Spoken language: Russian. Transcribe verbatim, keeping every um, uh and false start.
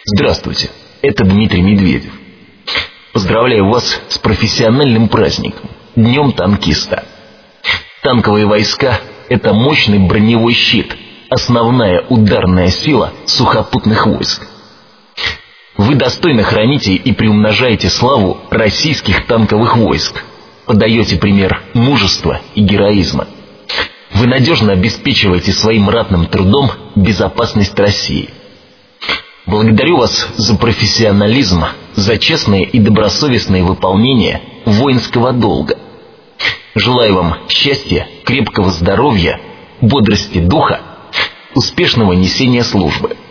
Здравствуйте, это Дмитрий Медведев. Поздравляю вас с профессиональным праздником – Днем танкиста. Танковые войска – это мощный броневой щит, основная ударная сила сухопутных войск. Вы достойно храните и приумножаете славу российских танковых войск, подаете пример мужества и героизма. Вы надежно обеспечиваете своим ратным трудом безопасность России. Благодарю вас за профессионализм, за честное и добросовестное выполнение воинского долга. Желаю вам счастья, крепкого здоровья, бодрости духа, успешного несения службы.